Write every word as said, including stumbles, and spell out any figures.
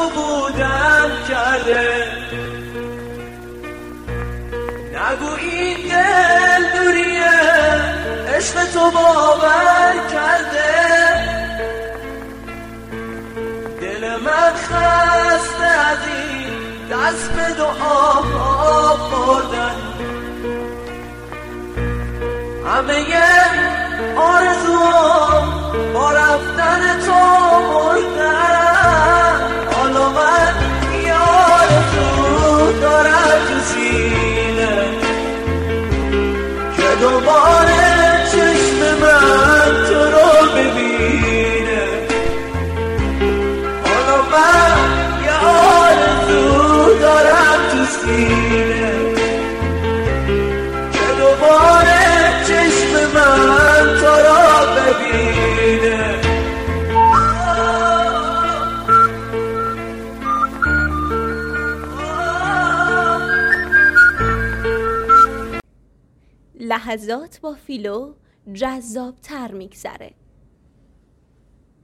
تو بودم کرده. نگو این دل دوریه عشق تو باور کرده. دل من خسته از این دست به دعا بردن. همه آرزوام با رفتن تو مردن. حالا من یه آرزو دارم تو سینه که دوباره چشم من تو رو ببینه. حالا من یه آرزو دارم تو سینه که دوباره چشم من تو رو ببینه. لحظات با فیلو جذاب تر میگذره.